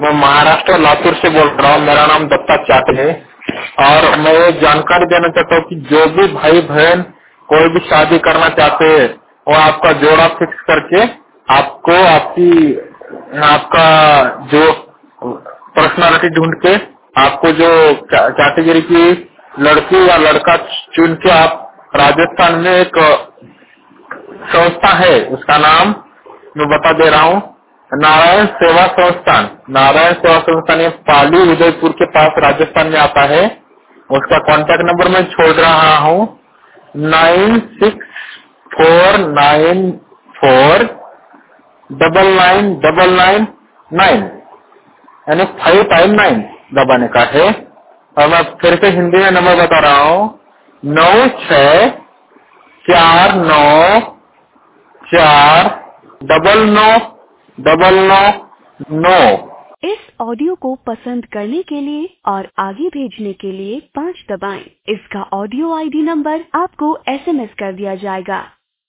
मैं महाराष्ट्र लातूर से बोल रहा हूँ। मेरा नाम दत्ता चाटे है और मैं ये जानकारी देना चाहता हूँ कि जो भी भाई बहन कोई भी शादी करना चाहते हैं वो आपका जोड़ा फिक्स करके आपको आपका जो पर्सनालिटी ढूंढ के आपको जो कैटेगरी की लड़की या लड़का चुन के आप राजस्थान में एक संस्था है, उसका नाम मैं बता दे रहा हूँ, नारायण सेवा संस्थान। नारायण सेवा संस्थान ये पाली उदयपुर के पास राजस्थान में आता है। उसका कांटेक्ट नंबर मैं छोड़ रहा हूँ 9649949999 यानी 559 दबाने का है। और मैं फिर से हिंदी में नंबर बता रहा हूँ 96494999। इस ऑडियो को पसंद करने के लिए और आगे भेजने के लिए 5 दबाएं। इसका ऑडियो आईडी नंबर आपको एसएमएस कर दिया जाएगा।